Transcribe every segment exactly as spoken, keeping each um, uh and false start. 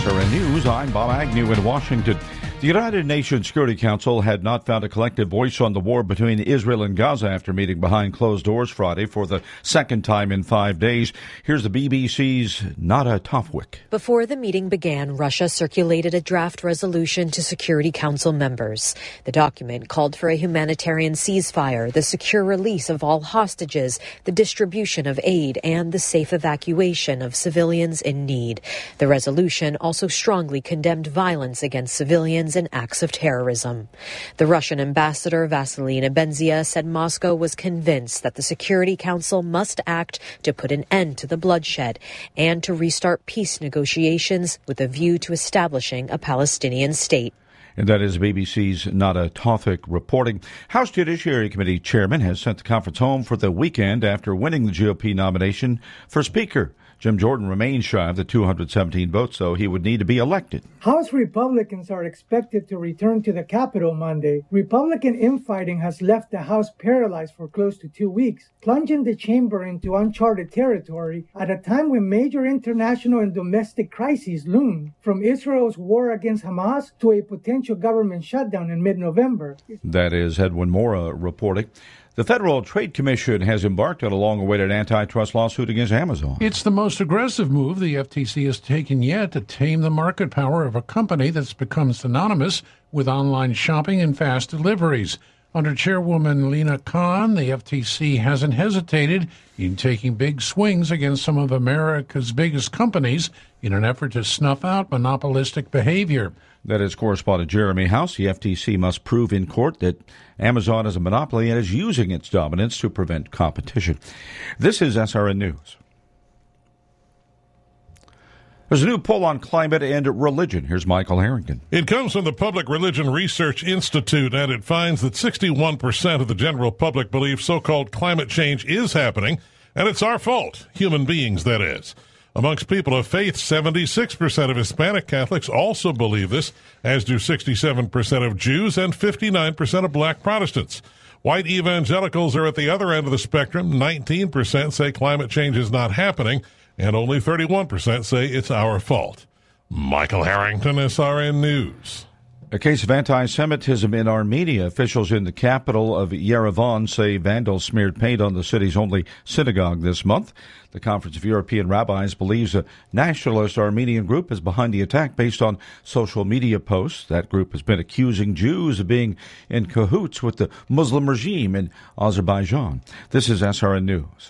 S R N News, I'm Bob Agnew in Washington. The United Nations Security Council had not found a collective voice on the war between Israel and Gaza after meeting behind closed doors Friday for the second time in five days. Here's the B B C's Nada Tofwick. Before the meeting began, Russia circulated a draft resolution to Security Council members. The document called for a humanitarian ceasefire, the secure release of all hostages, the distribution of aid, and the safe evacuation of civilians in need. The resolution also strongly condemned violence against civilians and acts of terrorism. The Russian ambassador Vasily Nebenzia said Moscow was convinced that the Security Council must act to put an end to the bloodshed and to restart peace negotiations with a view to establishing a Palestinian state. And that is B B C's Nada Tofwick reporting. House Judiciary Committee Chairman has sent the conference home for the weekend after winning the G O P nomination for Speaker. Jim Jordan remains shy of the two hundred seventeen votes, so he would need to be elected. House Republicans are expected to return to the Capitol Monday. Republican infighting has left the House paralyzed for close to two weeks, plunging the chamber into uncharted territory at a time when major international and domestic crises loom, from Israel's war against Hamas to a potential government shutdown in mid-November. That is Edwin Mora reporting. The Federal Trade Commission has embarked on a long-awaited antitrust lawsuit against Amazon. It's the most aggressive move the F T C has taken yet to tame the market power of a company that's become synonymous with online shopping and fast deliveries. Under Chairwoman Lina Khan, the F T C hasn't hesitated in taking big swings against some of America's biggest companies in an effort to snuff out monopolistic behavior. That is correspondent Jeremy House. The F T C must prove in court that Amazon is a monopoly and is using its dominance to prevent competition. This is S R N News. There's a new poll on climate and religion. Here's Michael Harrington. It comes from the Public Religion Research Institute, and it finds that sixty-one percent of the general public believe so-called climate change is happening, and it's our fault, human beings, that is. Amongst people of faith, seventy-six percent of Hispanic Catholics also believe this, as do sixty-seven percent of Jews and fifty-nine percent of black Protestants. White evangelicals are at the other end of the spectrum. nineteen percent say climate change is not happening, and only thirty-one percent say it's our fault. Michael Harrington, S R N News. A case of anti-Semitism in Armenia. Officials in the capital of Yerevan say vandals smeared paint on the city's only synagogue this month. The Conference of European Rabbis believes a nationalist Armenian group is behind the attack based on social media posts. That group has been accusing Jews of being in cahoots with the Muslim regime in Azerbaijan. This is S R N News.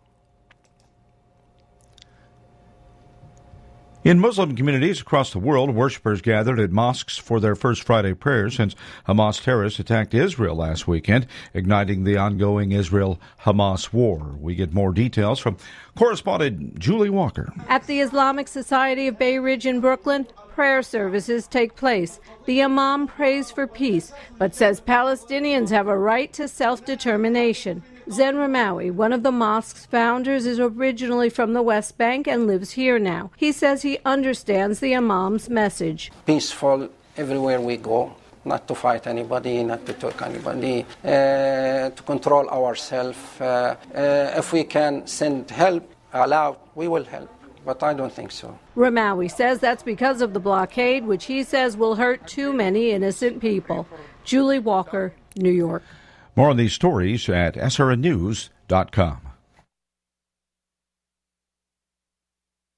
In Muslim communities across the world, worshippers gathered at mosques for their first Friday prayers since Hamas terrorists attacked Israel last weekend, igniting the ongoing Israel-Hamas war. We get more details from correspondent Julie Walker. At the Islamic Society of Bay Ridge in Brooklyn, prayer services take place. The imam prays for peace, but says Palestinians have a right to self-determination. Zen Ramawi, one of the mosque's founders, is originally from the West Bank and lives here now. He says he understands the imam's message. Peaceful everywhere we go, not to fight anybody, not to talk anybody, uh, to control ourselves. Uh, uh, if we can send help aloud, we will help. But I don't think so. Ramawi says that's because of the blockade, which he says will hurt too many innocent people. Julie Walker, New York. More on these stories at S R N news dot com.